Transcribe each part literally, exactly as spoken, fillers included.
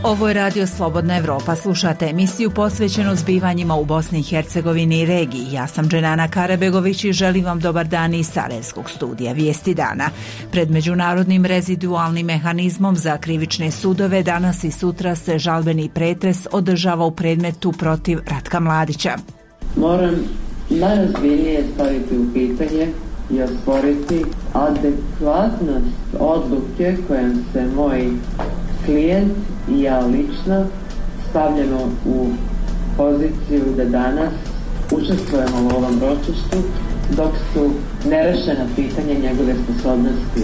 Ovo je Radio Slobodna Evropa. Slušate emisiju posvećenu zbivanjima u Bosni i Hercegovini i regiji. Ja sam Dženana Karabegović i želim vam dobar dan iz Sarajevskog studija Vijesti dana. Pred međunarodnim rezidualnim mehanizmom za krivične sudove danas i sutra se žalbeni pretres održava u predmetu protiv Ratka Mladića. Moram najozbiljnije staviti u pitanje i osporiti adekvatnost odluke kojom se moj klijent i ja lično stavljamo u poziciju da danas učestvujemo u ovom ročištu dok su nerešena pitanja njegove sposobnosti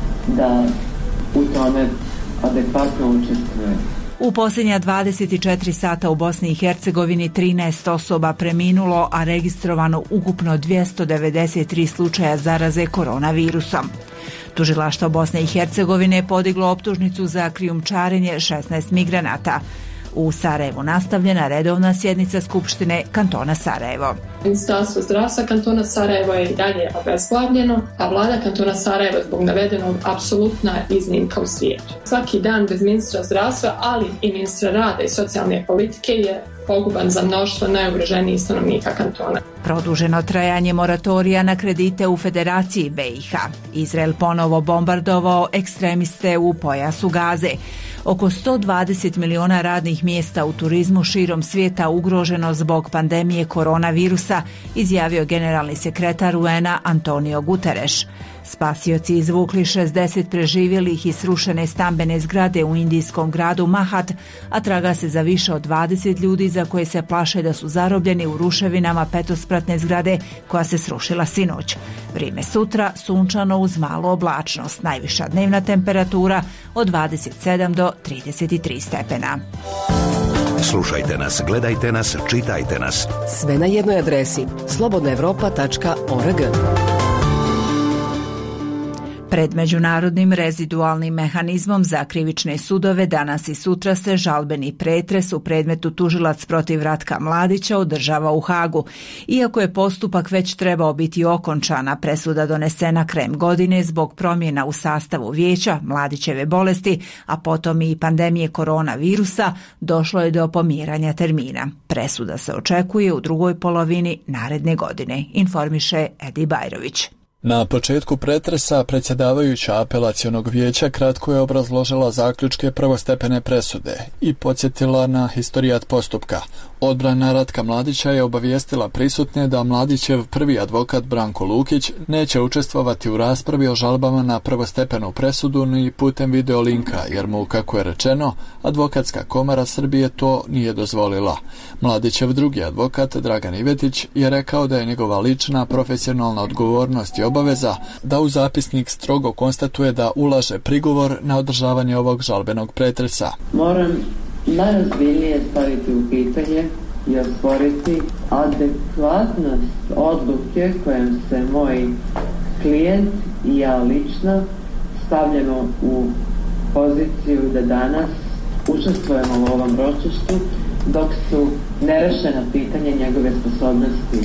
da u tome adekvatno učestvuje. U posljednja dvadeset četiri sata u Bosni i Hercegovini trinaest osoba preminulo, a registrovano ukupno dvjesto devedeset tri slučaja zaraze koronavirusom. Tužilaštvo Bosne i Hercegovine je podiglo optužnicu za krijumčarenje šesnaest migranata. U Sarajevu nastavljena redovna sjednica Skupštine kantona Sarajevo. Ministarstvo zdravstva kantona Sarajevo je i dalje obezglavljeno, a vlada kantona Sarajevo zbog navedenog apsolutna iznimka u svijetu. Svaki dan bez ministra zdravstva, ali i ministra rada i socijalne politike je poguban za mnoštvo najugroženijih stanovnika kantona. Produženo trajanje moratorija na kredite u Federaciji B i H. Izrael ponovo bombardovao ekstremiste u pojasu Gaze. Oko sto dvadeset miliona radnih mjesta u turizmu širom svijeta ugroženo zbog pandemije koronavirusa, izjavio generalni sekretar U N-a Antonio Guterres. Spasioci izvukli šezdeset preživjelih iz srušene stambene zgrade u indijskom gradu Mahat, a traga se za više od dvadeset ljudi za koje se plaše da su zarobljeni u ruševinama petospratne zgrade koja se srušila sinoć. Vrijeme sutra sunčano uz malu oblačnost, najviša dnevna temperatura od dvadeset sedam do trideset tri stepena. Slušajte nas, gledajte nas, čitajte nas. Sve na jednoj adresi slobodna evropa tačka org. Pred međunarodnim rezidualnim mehanizmom za krivične sudove danas i sutra se žalbeni pretres u predmetu tužilac protiv Ratka Mladića održava u Hagu. Iako je postupak već trebao biti okončana, presuda donesena krajem godine zbog promjena u sastavu vijeća, Mladićeve bolesti, a potom i pandemije koronavirusa, došlo je do pomjeranja termina. Presuda se očekuje u drugoj polovini naredne godine, informiše Edi Bajrović. Na početku pretresa predsjedavajuća apelacionog vijeća kratko je obrazložila zaključke prvostepene presude i podsjetila na historijat postupka. Odbrana Ratka Mladića je obavijestila prisutne da Mladićev prvi advokat Branko Lukić neće učestvovati u raspravi o žalbama na prvostepenu presudu ni putem videolinka, jer mu, kako je rečeno, advokatska komora Srbije to nije dozvolila. Mladićev drugi advokat Dragan Ivetić je rekao da je njegova lična profesionalna odgovornost i obaveza da u zapisnik strogo konstatuje da ulaže prigovor na održavanje ovog žalbenog pretresa. Moram najozbiljnije staviti u pitanje i osporiti adekvatnost odluke kojom se moj klijent i ja lično stavljamo u poziciju da danas učestvujemo u ovom ročištu dok su nerešena pitanja njegove sposobnosti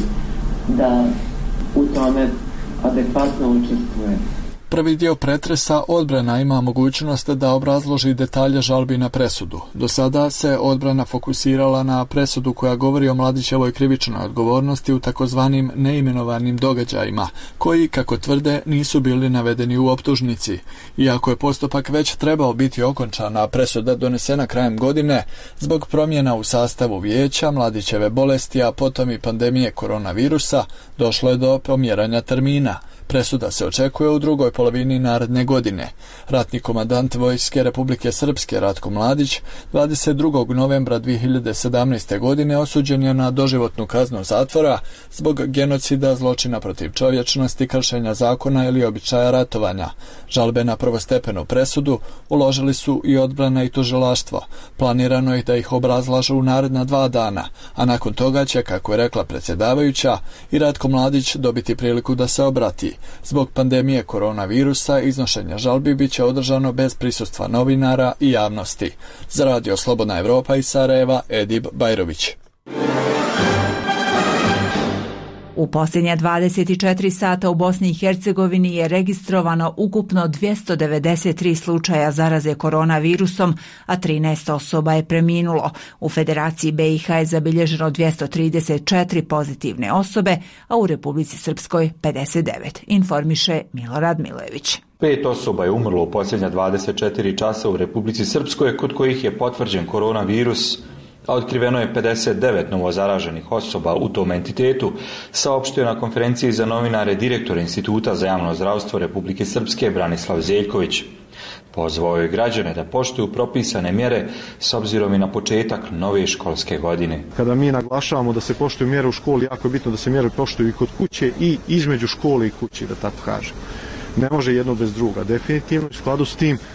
da u tome adekvatno učestvuje. Prvi dio pretresa odbrana ima mogućnost da obrazloži detalje žalbi na presudu. Do sada se odbrana fokusirala na presudu koja govori o Mladićevoj krivičnoj odgovornosti u takozvanim neimenovanim događajima, koji, kako tvrde, nisu bili navedeni u optužnici. Iako je postupak već trebao biti okončan, a presuda donesena krajem godine, zbog promjena u sastavu vijeća, Mladićeve bolesti, a potom i pandemije koronavirusa, došlo je do pomjeranja termina. Presuda se očekuje u drugoj polovini naredne godine. Ratni komandant Vojske Republike Srpske Ratko Mladić dvadeset drugog novembra dvije hiljade sedamnaeste. godine osuđen je na doživotnu kaznu zatvora zbog genocida, zločina protiv čovječnosti, kršenja zakona ili običaja ratovanja. Žalbe na prvostepenu presudu uložili su i odbrana i tužilaštvo. Planirano je da ih obrazlažu u naredna dva dana, a nakon toga će, kako je rekla predsjedavajuća, i Ratko Mladić dobiti priliku da se obrati. Zbog pandemije koronavirusa iznošenje žalbi bit će održano bez prisustva novinara i javnosti. Za Radio Slobodna Evropa iz Sarajeva, Edib Bajrović. U posljednja dvadeset četiri sata u Bosni i Hercegovini je registrovano ukupno dvjesto devedeset tri slučaja zaraze koronavirusom, a trinaest osoba je preminulo. U Federaciji B i H je zabilježeno dvjesto trideset četiri pozitivne osobe, a u Republici Srpskoj pedeset devet, informiše Milorad Milojević. Pet osoba je umrlo u posljednja dvadeset četiri časa u Republici Srpskoj, kod kojih je potvrđen koronavirus, a otkriveno je pedeset devet novozaraženih osoba u tom entitetu, saopštio na konferenciji za novinare direktor Instituta za javno zdravstvo Republike Srpske Branislav Zeljković. Pozvao je građane da poštuju propisane mjere s obzirom i na početak nove školske godine. Kada mi naglašavamo da se poštuju mjere u školi, jako je bitno da se mjere poštuju i kod kuće i između škole i kući, da tako kažem. Ne može jedno bez druga. Definitivno u skladu s tim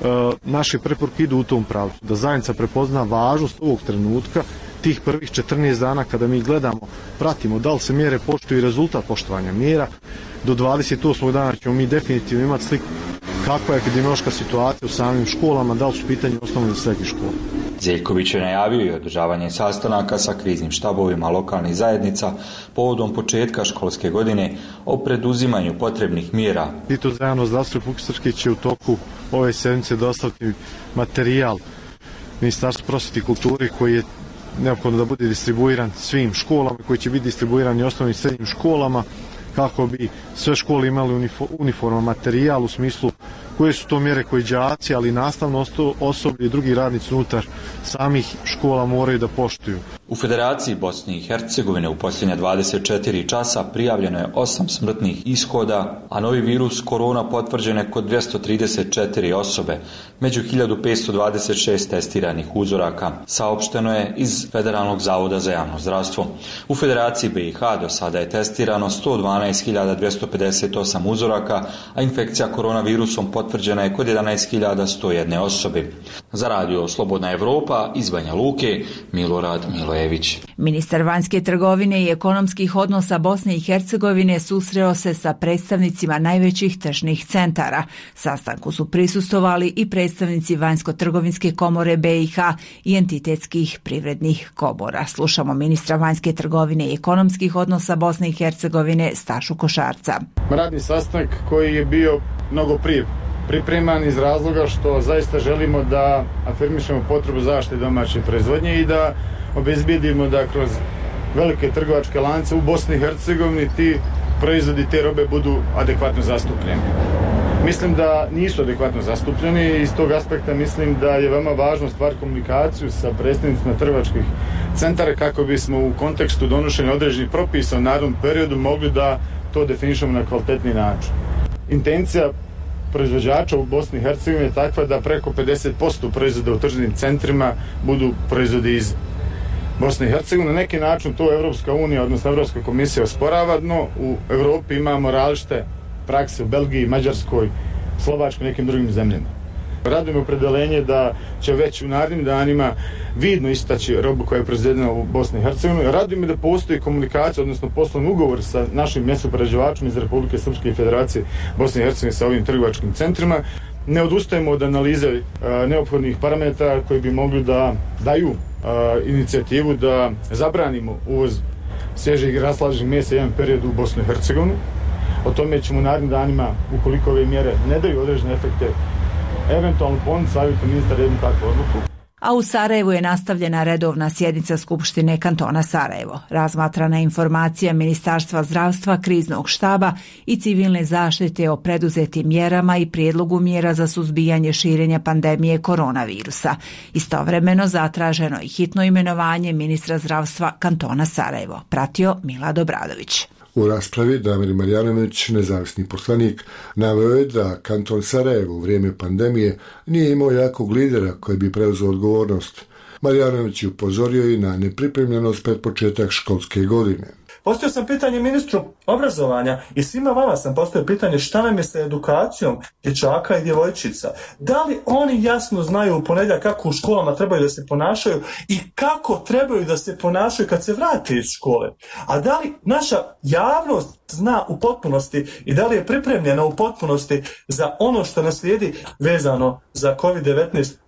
naše preporuke idu u tom pravcu, da zajednica prepozna važnost ovog trenutka, tih prvih četrnaest dana kada mi gledamo, pratimo da li se mjere poštuju i rezultat poštovanja mjera. Do dvadeset osmog dana ćemo mi definitivno imati sliku kakva je epidemiološka situacija u samim školama, da li su pitanje osnovnih i srednjih škola. Zeljković je najavio i održavanje sastanaka sa kriznim štabovima lokalnih zajednica povodom početka školske godine o preduzimanju potrebnih mjera. Institut za javno zdravstvo Republike Srpske će u toku ove sedmice dostaviti materijal Ministarstvu prosvjete i kulture koji je neophodno da bude distribuiran svim školama, koji će biti distribuiran i osnovnim i srednjim školama, kako bi sve škole imali uniforman materijal u smislu koje su to mjere koje đaci, ali i nastavno osoblje i drugi radnici unutar samih škola moraju da poštuju. U Federaciji Bosne i Hercegovine u posljednja dvadeset četiri časa prijavljeno je osam smrtnih ishoda, a novi virus korona potvrđen je kod dvjesto trideset četiri osobe, među hiljadu petsto dvadeset šest testiranih uzoraka, saopšteno je iz Federalnog zavoda za javno zdravstvo. U Federaciji B i H do sada je testirano sto dvanaest hiljada dvjesto pedeset osam uzoraka, a infekcija koronavirusom potvrđena je kod jedanaest hiljada sto jedne osobe. Za radio Slobodna Evropa iz Banja Luke, Milorad Milojević. Ministar vanjske trgovine i ekonomskih odnosa Bosne i Hercegovine susreo se sa predstavnicima najvećih tržnih centara. Sastanku su prisustvovali i predstavnici Vanjsko-trgovinske komore B i H i entitetskih privrednih komora. Slušamo ministra vanjske trgovine i ekonomskih odnosa Bosne i Hercegovine Stašu Košarca. Radni sastanak koji je bio mnogo prije pripreman iz razloga što zaista želimo da afirmišemo potrebu zaštite domaće proizvodnje i da obezbijedimo da kroz velike trgovačke lance u Bosni i Hercegovini ti proizvodi, te robe budu adekvatno zastupljeni. Mislim da nisu adekvatno zastupljeni i iz tog aspekta mislim da je veoma važno stvar komunikaciju sa predstavnicima trgovačkih centara kako bismo u kontekstu donošenja određenih propisa u narednom periodu mogli da to definišemo na kvalitetni način. Intencija proizvođača u Bosni i Hercegovini je takva da preko pedeset posto proizvoda u tržnim centrima budu proizvodi iz Bosne i Hercegovine. Na neki način to Evropska unija, odnosno Evropska komisija osporava, no u Evropi imamo različite prakse u Belgiji, Mađarskoj, Slovačkoj i nekim drugim zemljama. Radimo opredelenje da će već u narednim danima vidno istaći robu koja je proizvedena u Bosni i Hercegovini. Radimo da postoji komunikacija, odnosno poslovni ugovor sa našim mesoprerađivačima iz Republike Srpske i Federacije Bosne i Hercegovine sa ovim trgovačkim centrima. Ne odustajemo od analize e, neophodnih parametara koji bi mogli da daju e, inicijativu da zabranimo uvoz svježih i raslaženih mesa jedan period u Bosnu i Hercegovinu. O tome ćemo u narednim danima, ukoliko ove mjere ne daju određene efekte, eventualno ponuditi savjetu ministra jednu takvu odluku. A u Sarajevu je nastavljena redovna sjednica Skupštine kantona Sarajevo. Razmatrana informacija Ministarstva zdravstva, kriznog štaba i civilne zaštite o preduzetim mjerama i prijedlogu mjera za suzbijanje širenja pandemije koronavirusa. Istovremeno zatraženo i hitno imenovanje ministra zdravstva kantona Sarajevo. Pratio Milad Obradović. U raspravi Damir Marjanović, nezavisni poslanik, naveo je da kanton Sarajevo u vrijeme pandemije nije imao jakog lidera koji bi preuzeo odgovornost. Marjanović je upozorio i na nepripremljenost pred početak školske godine. Postavio sam pitanje ministru obrazovanja i svima vama sam postavio pitanje šta nam je sa edukacijom dječaka i djevojčica. Da li oni jasno znaju u ponedjeljak kako u školama trebaju da se ponašaju i kako trebaju da se ponašaju kad se vrate iz škole? A da li naša javnost zna u potpunosti i da li je pripremljena u potpunosti za ono što nas slijedi vezano za kovid devetnaest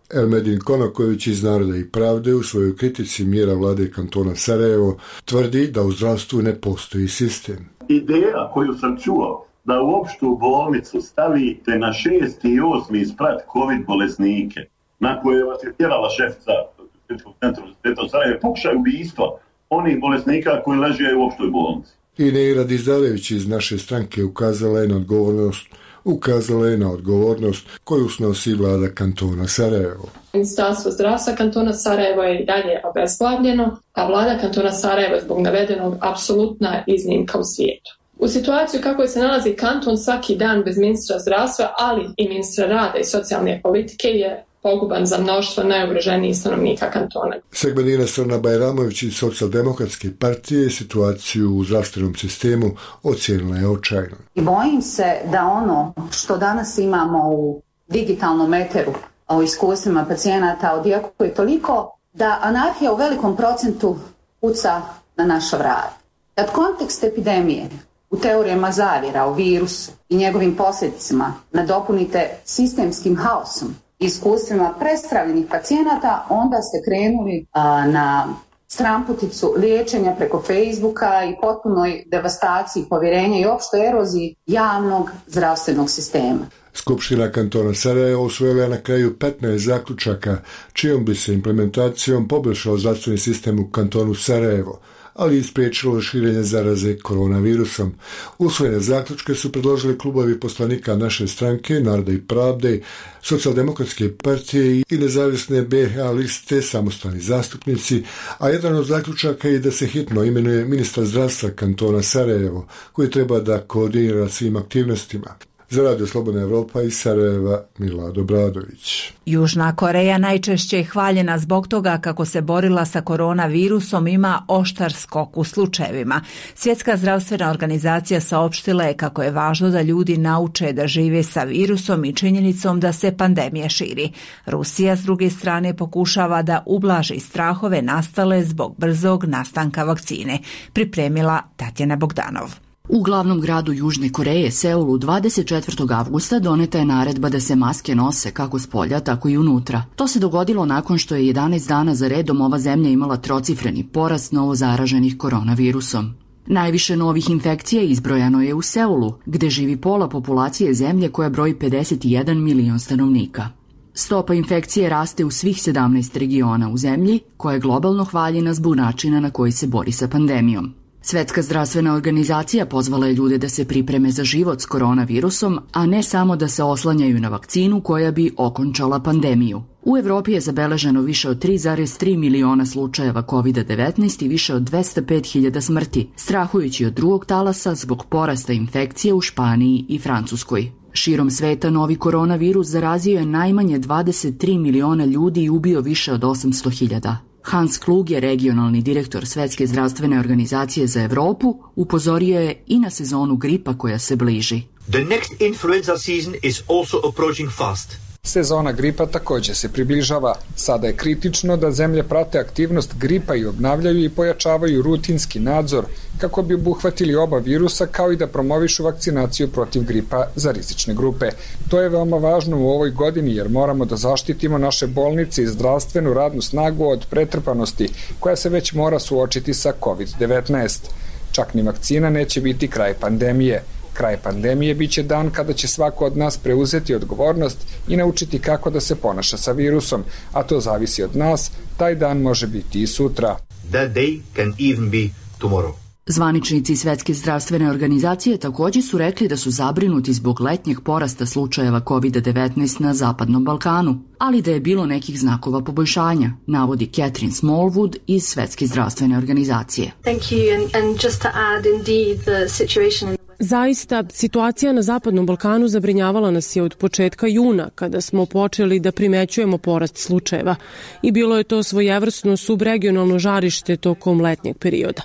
Elmedin Konaković iz Naroda i pravde u svojoj kritici mjera vlade kantona Sarajevo tvrdi da u zdravstvu ne postoji sistem. Ideja koju sam čuo da u opštu bolnicu stavite na šesti i osmi sprat COVID bolesnike, na koje vas je tjerala šefica Kliničkog centra Univerziteta u Sarajevu, pokušaj ubistva onih bolesnika koji leže u opštoj bolnici. I Neira Dizdalević iz naše stranke ukazala je na odgovornost ukazala je na odgovornost koju snosi vlada kantona Sarajevo. Ministarstvo zdravstva kantona Sarajevo je i dalje obezglavljeno, a vlada kantona Sarajevo je zbog navedenog apsolutna iznimka u svijetu. U situaciju kako se nalazi kanton svaki dan bez ministra zdravstva, ali i ministra rada i socijalne politike je poguban za mnoštvo najugroženijih stanovnika kantona. Segmentina Srna Bajramović iz Socijaldemokratske partije situaciju u zdravstvenom sistemu ocijenila je očajno. I bojim se da ono što danas imamo u digitalnom eteru o iskustvima pacijenata odjekuje toliko da anarhija u velikom procentu puca na naša vrata. Kad kontekst epidemije u teorijama zavjera o virusu i njegovim posljedicama nadopunite sistemskim haosom i iskustvima prestravljenih pacijenata, onda ste krenuli a, na stramputicu liječenja preko Facebooka i potpunoj devastaciji povjerenja i opštoj eroziji javnog zdravstvenog sistema. Skupština kantona Sarajevo usvojila je na kraju petnaest zaključaka čijom bi se implementacijom poboljšao zdravstveni sistem u kantonu Sarajevo, ali i spriječilo širenje zaraze koronavirusom. Usvojene zaključke su predložili klubovi poslanika naše stranke, Naroda i pravde, Socijaldemokratske partije i nezavisne B H liste samostalni zastupnici, a jedan od zaključaka je da se hitno imenuje ministar zdravstva kantona Sarajevo, koji treba da koordinira svim aktivnostima. Za Radio Slobodna Evropa iz Sarajeva, Milad Obradović. Južna Koreja najčešće je hvaljena zbog toga kako se borila sa koronavirusom, ima oštar skok u slučajevima. Svjetska zdravstvena organizacija saopštila je kako je važno da ljudi nauče da žive sa virusom i činjenicom da se pandemija širi. Rusija s druge strane pokušava da ublaži strahove nastale zbog brzog nastanka vakcine, pripremila Tatjana Bogdanov. U glavnom gradu Južne Koreje, Seulu, dvadeset četvrtog avgusta doneta je naredba da se maske nose kako s polja, tako i unutra. To se dogodilo nakon što je jedanaest dana za redom ova zemlja imala trocifreni porast novozaraženih koronavirusom. Najviše novih infekcija izbrojano je u Seulu, gde živi pola populacije zemlje koja broji pedeset jedan milion stanovnika. Stopa infekcije raste u svih sedamnaest regiona u zemlji, koja je globalno hvaljena zbog načina na koji se bori sa pandemijom. Svetska zdravstvena organizacija pozvala je ljude da se pripreme za život s koronavirusom, a ne samo da se oslanjaju na vakcinu koja bi okončala pandemiju. U Evropi je zabeleženo više od tri zarez tri miliona slučajeva kovid devetnaest i više od dvesta pet hiljada smrti, strahujući od drugog talasa zbog porasta infekcije u Španiji i Francuskoj. Širom sveta novi koronavirus zarazio je najmanje dvadeset tri miliona ljudi i ubio više od osamsto hiljada. Hans Klug je regionalni direktor Svetske zdravstvene organizacije za Evropu, upozorio je i na sezonu gripa koja se bliži. The next influenza season is also approaching fast. Sezona gripa također se približava. Sada je kritično da zemlje prate aktivnost gripa i obnavljaju i pojačavaju rutinski nadzor kako bi obuhvatili oba virusa, kao i da promovišu vakcinaciju protiv gripa za rizične grupe. To je veoma važno u ovoj godini jer moramo da zaštitimo naše bolnice i zdravstvenu radnu snagu od pretrpanosti koja se već mora suočiti sa kovid devetnaest. Čak ni vakcina neće biti kraj pandemije. Kraj pandemije biće dan kada će svako od nas preuzeti odgovornost i naučiti kako da se ponaša sa virusom, a to zavisi od nas, taj dan može biti i sutra. That day can even be tomorrow. Zvaničnici Svetske zdravstvene organizacije također su rekli da su zabrinuti zbog letnjeg porasta slučajeva kovid devetnaest na Zapadnom Balkanu, ali da je bilo nekih znakova poboljšanja, navodi Catherine Smallwood iz Svetske zdravstvene organizacije. Thank you and, and just to add indeed the situation in Zaista, situacija na Zapadnom Balkanu zabrinjavala nas je od početka juna, kada smo počeli da primećujemo porast slučajeva i bilo je to svojevrsno subregionalno žarište tokom letnjeg perioda.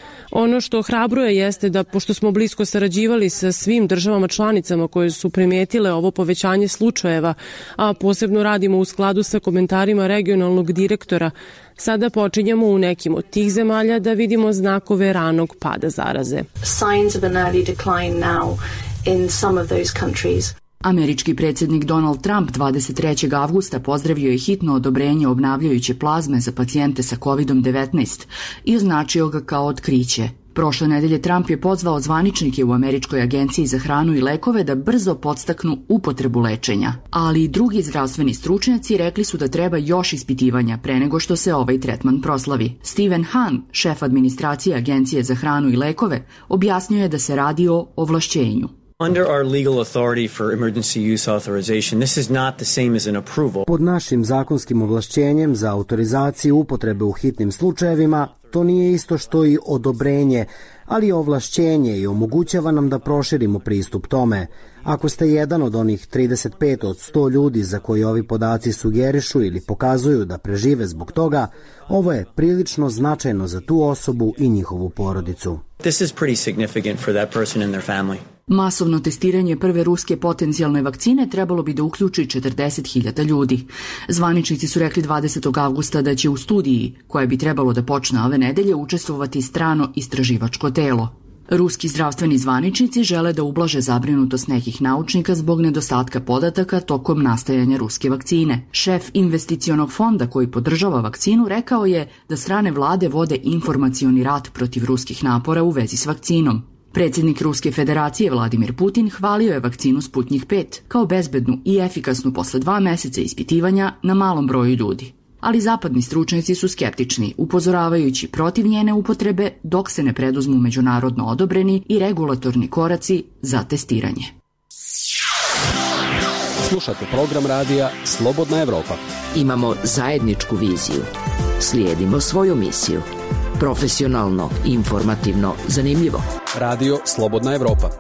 Ono što ohrabruje jeste da, pošto smo blisko sarađivali sa svim državama članicama koje su primetile ovo povećanje slučajeva, a posebno radimo u skladu sa komentarima regionalnog direktora, sada počinjemo u nekim od tih zemalja da vidimo znakove ranog pada zaraze. Signs of an early decline now in some of those countries. Američki predsjednik Donald Trump dvadeset trećeg avgusta pozdravio je hitno odobrenje obnavljajuće plazme za pacijente sa kovid devetnaest i označio ga kao otkriće. Prošle nedelje Trump je pozvao zvaničnike u Američkoj agenciji za hranu i lekove da brzo podstaknu upotrebu lečenja, ali i drugi zdravstveni stručnjaci rekli su da treba još ispitivanja pre nego što se ovaj tretman proslavi. Stephen Hahn, šef administracije Agencije za hranu i lekove, objasnio je da se radi o ovlašćenju. Under our legal authority for emergency use authorization, this is not the same as an approval. Pod našim zakonskim ovlašćenjem za autorizaciju upotrebe u hitnim slučajevima, to nije isto što i odobrenje, ali ovlašćenje i omogućava nam da proširimo pristup tome. Ako ste jedan od onih trideset pet od sto ljudi za koji ovi podaci sugerišu ili pokazuju da prežive zbog toga, ovo je prilično značajno za tu osobu i njihovu porodicu. This is pretty significant for that person and their family. Masovno testiranje prve ruske potencijalne vakcine trebalo bi da uključi četrdeset hiljada ljudi. Zvaničnici su rekli dvadesetog avgusta da će u studiji, koja bi trebalo da počne ove nedelje, učestvovati strano istraživačko telo. Ruski zdravstveni zvaničnici žele da ublaže zabrinutost nekih naučnika zbog nedostatka podataka tokom nastajanja ruske vakcine. Šef investicionog fonda koji podržava vakcinu rekao je da strane vlade vode informacioni rat protiv ruskih napora u vezi s vakcinom. Predsjednik Ruske federacije Vladimir Putin hvalio je vakcinu Sputnjik pet kao bezbednu i efikasnu posle dva meseca ispitivanja na malom broju ljudi. Ali zapadni stručnjaci su skeptični, upozoravajući protiv njene upotrebe dok se ne preduzmu međunarodno odobreni i regulatorni koraci za testiranje. Slušate program radija Slobodna Evropa. Imamo zajedničku viziju. Slijedimo svoju misiju. Profesionalno, informativno, zanimljivo. Radio Slobodna Evropa.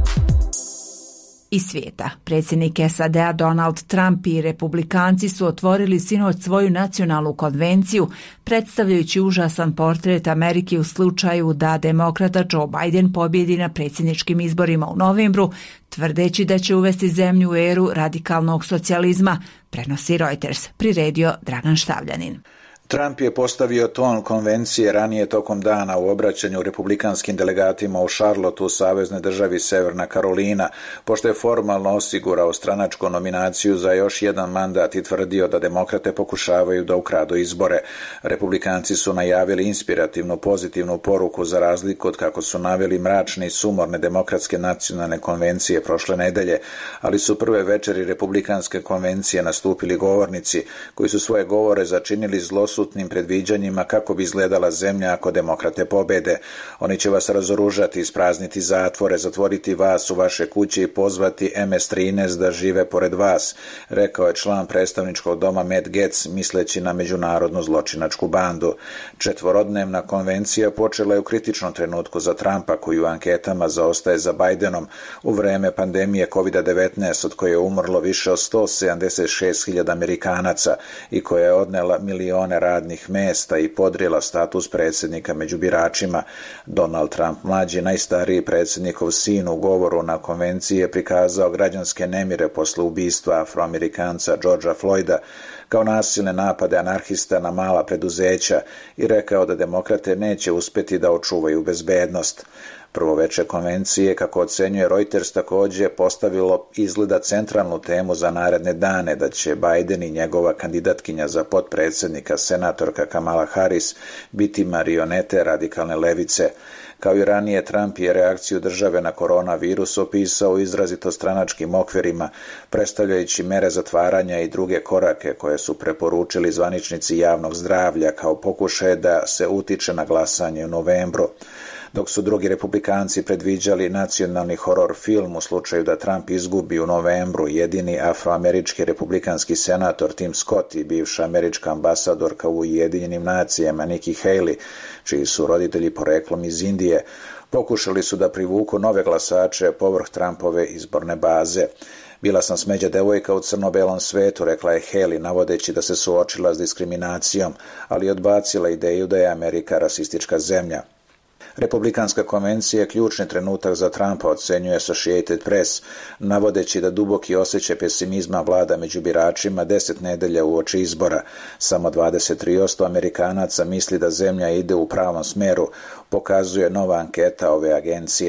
Iz svijeta. Predsjednik S A D-a Donald Trump i republikanci su otvorili sinoć svoju nacionalnu konvenciju, predstavljajući užasan portret Amerike u slučaju da demokrata Joe Biden pobjedi na predsjedničkim izborima u novembru, tvrdeći da će uvesti zemlju u eru radikalnog socijalizma, prenosi Reuters, priredio Dragan Štavljanin. Trump je postavio ton konvencije ranije tokom dana u obraćanju republikanskim delegatima u Charlotteu u saveznoj državi Severna Karolina, pošto je formalno osigurao stranačku nominaciju za još jedan mandat i tvrdio da demokrate pokušavaju da ukradu izbore. Republikanci su najavili inspirativnu pozitivnu poruku za razliku od kako su naveli mračne i sumorne demokratske nacionalne konvencije prošle nedelje, ali su prve večeri republikanske konvencije nastupili govornici koji su svoje govore začinili zlosutnim predviđanjima kako bi izgledala zemlja ako demokrate pobede. Oni će vas razoružati, isprazniti zatvore, zatvoriti vas u vaše kuće i pozvati em es trinaest da žive pored vas, rekao je član predstavničkog doma Matt Gaetz, misleći na međunarodnu zločinačku bandu. Četvorodnevna konvencija počela je u kritičnom trenutku za Trumpa, koji u anketama zaostaje za Bidenom u vreme pandemije kovid devetnaest, od koje je umrlo više od sto sedamdeset šest hiljada Amerikanaca i koja je odnela milione radnih mesta i podrijela status predsjednika među biračima. Donald Trump mlađi, najstariji predsjednikov sin, u govoru na konvenciji je prikazao građanske nemire posle ubistva Afroamerikanca Georgea Floyda kao nasilne napade anarhista na mala preduzeća i rekao da demokrate neće uspjeti da očuvaju bezbednost. Prvo veče konvencije, kako ocenjuje Reuters, također postavilo izgleda centralnu temu za naredne dane, da će Biden i njegova kandidatkinja za potpredsjednika, senatorka Kamala Harris, biti marionete radikalne levice. Kao i ranije, Trump je reakciju države na koronavirus opisao u izrazito stranačkim okvirima, predstavljajući mere zatvaranja i druge korake koje su preporučili zvaničnici javnog zdravlja kao pokušaj da se utiče na glasanje u novembru. Dok su drugi republikanci predviđali nacionalni horor film u slučaju da Trump izgubi u novembru, jedini afroamerički republikanski senator Tim Scott i bivša američka ambasadorka u Ujedinjenim nacijama Nikki Haley, čiji su roditelji poreklom iz Indije, pokušali su da privuku nove glasače povrh Trumpove izborne baze. Bila sam smeđa devojka u crno-belom svetu, rekla je Haley, navodeći da se suočila s diskriminacijom, ali odbacila ideju da je Amerika rasistička zemlja. Republikanska konvencija je ključni trenutak za Trumpa, ocenjuje Associated Press, navodeći da duboki osjećaj pesimizma vlada među biračima deset nedelja uoči izbora. Samo dvadeset tri posto Amerikanaca misli da zemlja ide u pravom smeru, pokazuje nova anketa ove agencije.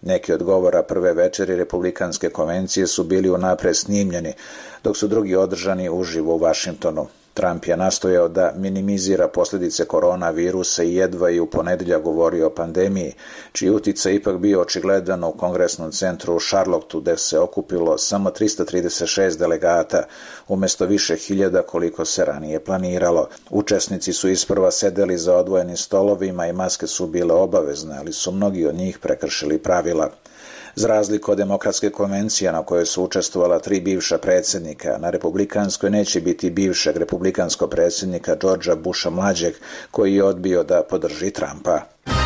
Neki od govora prve večeri Republikanske konvencije su bili unapred snimljeni, dok su drugi održani uživo u Vašingtonu. Trump je nastojao da minimizira posljedice koronavirusa i jedva i u ponedjeljak govorio o pandemiji, čiji uticaj ipak bio očigledan u kongresnom centru u Charlotteu, gdje se okupilo samo tristo trideset šest delegata, umjesto više hiljada koliko se ranije planiralo. Učesnici su isprva sedeli za odvojenim stolovima i maske su bile obavezne, ali su mnogi od njih prekršili pravila. Za razliku od demokratske konvencije na kojoj su učestvovala tri bivša predsjednika, na republikanskoj neće biti bivšeg republikanskog predsjednika Georgea Busha mlađeg, koji je odbio da podrži Trumpa.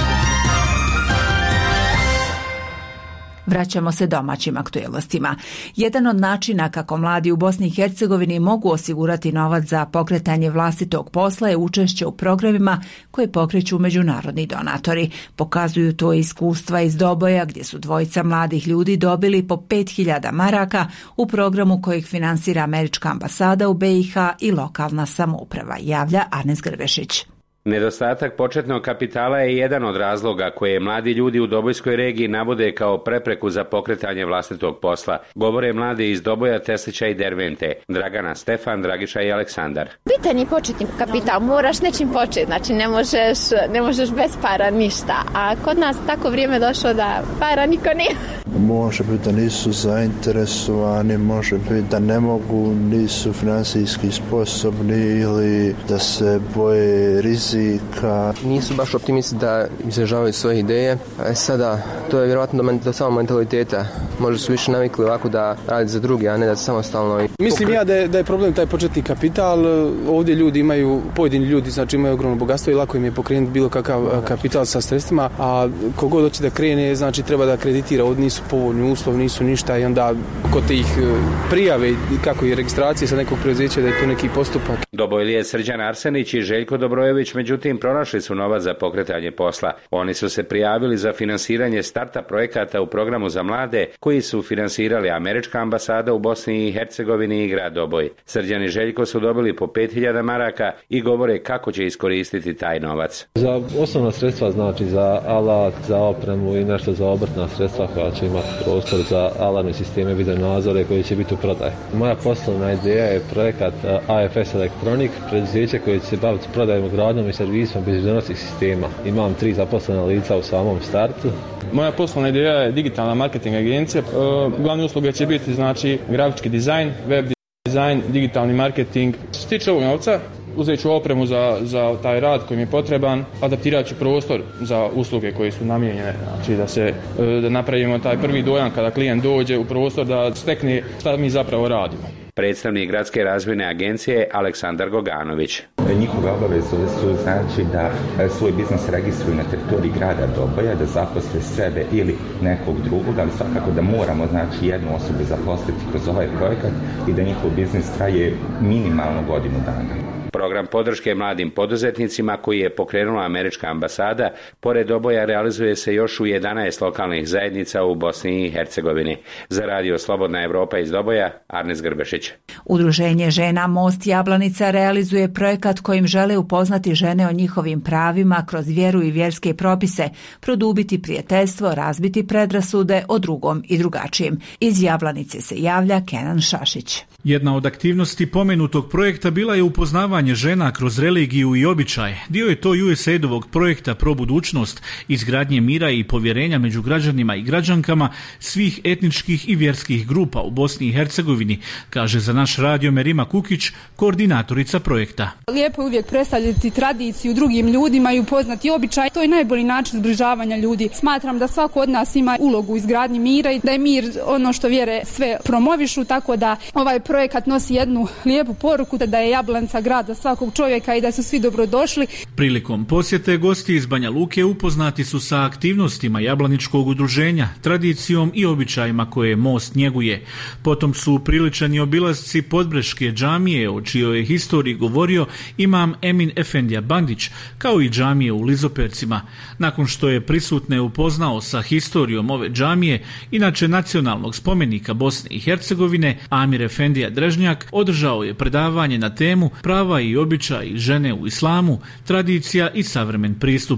Vraćamo se domaćim aktuelnostima. Jedan od načina kako mladi u Bosni i Hercegovini mogu osigurati novac za pokretanje vlastitog posla je učešće u programima koje pokreću međunarodni donatori. Pokazuju to iskustva iz Doboja, gdje su dvojica mladih ljudi dobili po pet hiljada maraka u programu kojeg finansira Američka ambasada u B i H i lokalna samouprava, javlja Arnes Grbešić. Nedostatak početnog kapitala je jedan od razloga koje mladi ljudi u Dobojskoj regiji navode kao prepreku za pokretanje vlastitog posla. Govore mladi iz Doboja, Teslića i Dervente, Dragana, Stefan, Dragiša i Aleksandar. Bitan je početni kapital, moraš nečim početi, znači ne možeš, ne možeš bez para ništa, a kod nas tako vrijeme došlo da para niko nije. Može biti da nisu zainteresovani, može biti da ne mogu, nisu financijski sposobni ili da se boje rizika. Nisu baš optimisti da izražavaju svoje ideje. E sada, to je vjerojatno do, do samog mentaliteta. Možda su više navikli ovako da radi za druge, a ne da samostalno. Mislim ja da je, da je problem taj početni kapital. Ovdje ljudi imaju, pojedini ljudi znači imaju ogromno bogatstvo i lako im je pokrenuti bilo kakav kapital sa sredstvima, a kogod hoće da krene, znači treba da kreditira. Ovdje nisu povoljni uslovi, nisu ništa i onda kod tih prijave, kako i registracije sa nekog preduzeća da je to neki postupak. Dobojlije Srđan Arsenić i Željko Dobrojević međutim pronašli su novac za pokretanje posla. Oni su se prijavili za finansiranje starta projekata u programu za mlade koji su finansirali Američka ambasada u Bosni i Hercegovini i grad Doboj. Srđan i Željko su dobili po pet hiljada maraka i govore kako će iskoristiti taj novac. Za osnovna sredstva, znači za alat, za opremu i nešto za obrtna sredstva koja će imati prostor za alarmne sisteme, video nadzore koji će biti u prodaji. Moja poslovna ideja je projekat A F S Electronic, preduzeće koje će se baviti prodajom, gradnjom i servisom bezbednosnih sistema. Imam tri zaposlena lica u samom startu. Moja poslovna ideja je digitalna marketing agencija. E, glavne usluge će biti znači grafički dizajn, web dizajn, digitalni marketing. Što se tiče ovog novca, uzet ću opremu za, za taj rad koji mi je potreban, adaptirat ću prostor za usluge koje su namijenjene, znači da se da napravimo taj prvi dojam kada klijent dođe u prostor da stekne šta mi zapravo radimo. Predstavnik Gradske razvojne agencije Aleksandar Goganović. Njihove obaveze su znači da svoj biznis registruju na teritoriji grada Doboja, da zaposle sebe ili nekog drugog, ali svakako da moramo znači jednu osobu zaposliti kroz ovaj projekat i da njihov biznis traje minimalno godinu dana. Program podrške mladim poduzetnicima koji je pokrenula Američka ambasada, pored Doboja realizuje se još u jedanaest lokalnih zajednica u Bosni i Hercegovini. Za radio Slobodna Evropa iz Doboja, Arnes Grbešić. Udruženje žena Most Jablanica realizuje projekat kojim žele upoznati žene o njihovim pravima kroz vjeru i vjerske propise, produbiti prijateljstvo, razbiti predrasude o drugom i drugačijem. Iz Jablanice se javlja Kenan Šašić. Jedna od aktivnosti pomenutog projekta bila je upoznavanje žena kroz religiju i običaj. Dio je to U S A I D-ovog projekta Pro budućnost, izgradnje mira i povjerenja među građanima i građankama svih etničkih i vjerskih grupa u Bosni i Hercegovini, kaže za naš radio Merima Kukić, koordinatorica projekta. Lijepo je uvijek predstavljati tradiciju drugim ljudima i upoznati običaj. To je najbolji način zbližavanja ljudi. Smatram da svako od nas ima ulogu u izgradnji mira i da je mir ono što vjere sve promovišu, tako da ovaj projekat nosi jednu lijepu poruku da je Jablanica grad za svakog čovjeka i da su svi dobrodošli. Prilikom posjete gosti iz Banja Luke upoznati su sa aktivnostima Jablaničkog udruženja, tradicijom i običajima koje most njeguje. Potom su priličani obilasci Podbreške džamije, o čijoj je historiji govorio imam Emin Efendija Bandić, kao i džamije u Lizopercima. Nakon što je prisutne upoznao sa historijom ove džamije, inače nacionalnog spomenika Bosne i Hercegovine, Amir Efendija Drežnjak održao je predavanje na temu prava i običaji žene u islamu, tradicija i savremen pristup.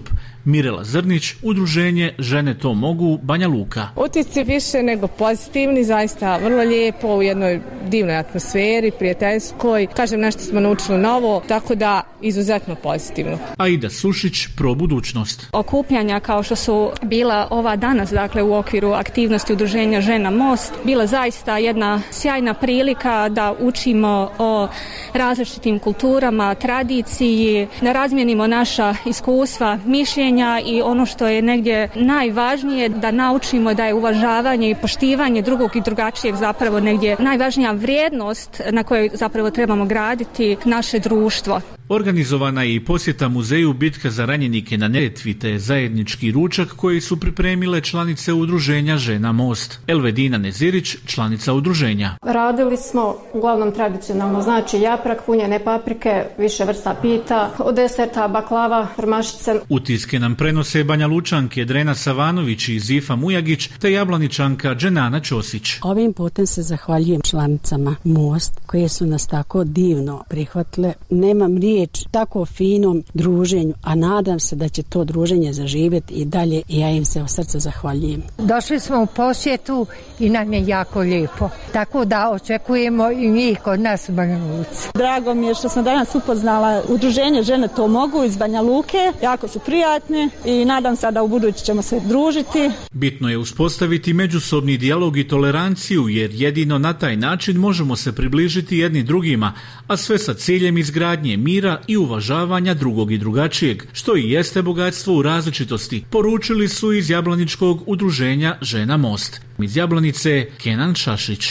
Mirela Zrnić, udruženje Žene to mogu, Banja Luka. Utisci više nego pozitivni, zaista vrlo lijepo, u jednoj divnoj atmosferi, prijateljskoj. Kažem, nešto smo naučili novo, tako da izuzetno pozitivno. Aida Sušić, Pro budućnost. Okupljanja kao što su bila ova danas, dakle u okviru aktivnosti udruženja Žena Most, bila zaista jedna sjajna prilika da učimo o različitim kulturama, tradiciji, da razmijenimo naša iskustva, mišljenja i ono što je negdje najvažnije, da naučimo da je uvažavanje i poštivanje drugog i drugačijeg zapravo negdje najvažnija vrijednost na kojoj zapravo trebamo graditi naše društvo. Organizovana je i posjeta muzeju Bitka za ranjenike na Neretvi te zajednički ručak koji su pripremile članice udruženja Žena Most. Elvedina Nezirić, članica udruženja. Radili smo uglavnom tradicionalno, znači japrak, punjene paprike, više vrsta pita, od deserta baklava, prmašice. Utiske nam prenose Banja Lučanke Drena Savanović i Zifa Mujagić te Jablaničanka Dženana Ćosić. Ovim putem se zahvaljujem članicama Most koje su nas tako divno prihvatile. Nemam riječ tako finom druženju, a nadam se da će to druženje zaživjeti i dalje i ja im se od srca zahvaljujem. Došli smo u posjetu i nam je jako lijepo, tako da očekujemo i njih kod nas u Banja Luci. Drago mi je što sam danas upoznala udruženje Žene to mogu iz Banja Luke, jako su prijatni i nadam se da u budući ćemo se družiti. Bitno je uspostaviti međusobni dijalog i toleranciju jer jedino na taj način možemo se približiti jedni drugima, a sve sa ciljem izgradnje mira i uvažavanja drugog i drugačijeg, što i jeste bogatstvo u različitosti, poručili su iz Jablaničkog udruženja Žena Most. Iz Jablanice, Kenan Šašić.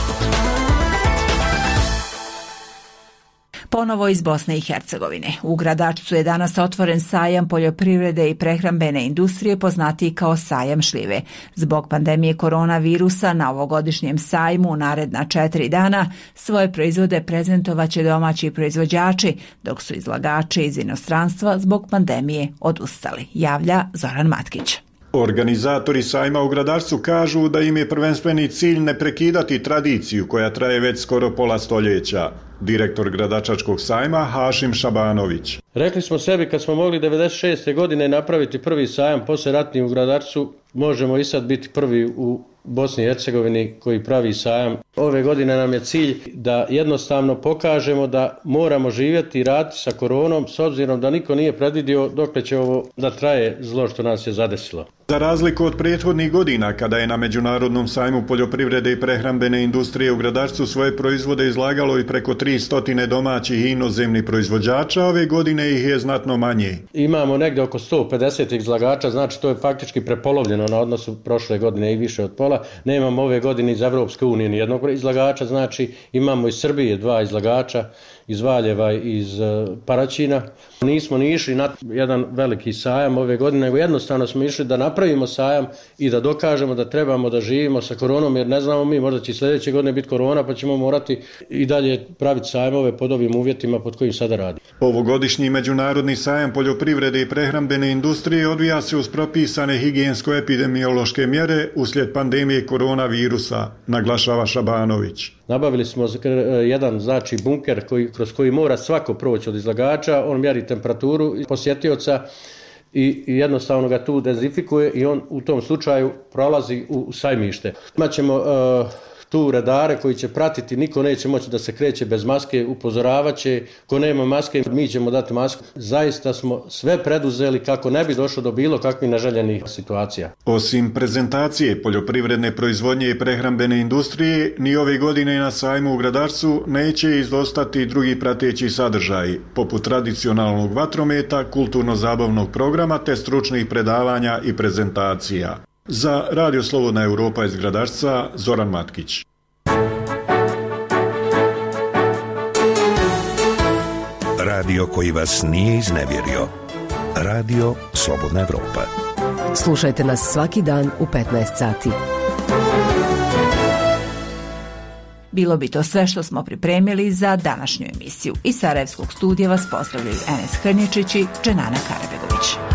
Ponovo iz Bosne i Hercegovine. U Gradačcu je danas otvoren sajam poljoprivrede i prehrambene industrije poznatiji kao sajam šljive. Zbog pandemije koronavirusa na ovogodišnjem sajmu u naredna četiri dana svoje proizvode prezentovaće domaći proizvođači, dok su izlagači iz inostranstva zbog pandemije odustali, javlja Zoran Matkić. Organizatori sajma u Gradačcu kažu da im je prvenstveni cilj ne prekidati tradiciju koja traje već skoro pola stoljeća. Direktor Gradačačkog sajma Hašim Šabanović. Rekli smo sebi kad smo mogli devedeset šeste godine napraviti prvi sajam poslijeratni u Gradačcu, možemo i sad biti prvi u Bosni i Hercegovini koji pravi sajam. Ove godine nam je cilj da jednostavno pokažemo da moramo živjeti i raditi sa koronom s obzirom da niko nije predvidio dokle će ovo da traje zlo što nas je zadesilo. Za razliku od prethodnih godina, kada je na Međunarodnom sajmu poljoprivrede i prehrambene industrije u Gradačcu svoje proizvode izlagalo i preko tri stotine domaćih i inozemnih proizvođača, ove godine ih je znatno manje. Imamo negdje oko sto pedeset izlagača, znači to je faktički prepolovljeno na odnosu prošle godine i više od pola. Nemamo ove godine iz Evropske unije ni jednog izlagača, znači imamo iz Srbije dva izlagača, iz Valjeva i iz Paraćina. Nismo ni išli na jedan veliki sajam ove godine, nego jednostavno smo išli da napravimo sajam i da dokažemo da trebamo da živimo sa koronom, jer ne znamo mi, možda će sljedeće godine biti korona, pa ćemo morati i dalje praviti sajmove pod ovim uvjetima pod kojim sada radi. Ovogodišnji Međunarodni sajam poljoprivrede i prehrambene industrije odvija se uz propisane higijensko-epidemiološke mjere uslijed pandemije koronavirusa, naglašava Šabanović. Nabavili smo jedan znači bunker koji, kroz koji mora svako proći od izlagača, on mjeri temperaturu posjetioca i jednostavno ga tu dezinfikuje i on u tom slučaju prolazi u sajmište. Imaćemo uh, tu redare koji će pratiti, niko neće moći da se kreće bez maske, upozoravaće, ko nema maske mi ćemo dati masku. Zaista smo sve preduzeli kako ne bi došlo do bilo kakvih neželjenih situacija. Osim prezentacije poljoprivredne proizvodnje i prehrambene industrije, ni ove godine na sajmu u Gradačcu neće izostati drugi prateći sadržaji, poput tradicionalnog vatrometa, kulturno-zabavnog programa te stručnih predavanja i prezentacija. Za Radio Slobodna Europa iz Gradačca, Zoran Matkić. Radio koji vas nije iznevjerio. Radio Slobodna Europa. Slušajte nas svaki dan u petnaest sati. Bilo bi to sve što smo pripremili za današnju emisiju. Iz Sarajevskog studija vas pozdravljaju Enes Hrničić i Dženana Karabegović.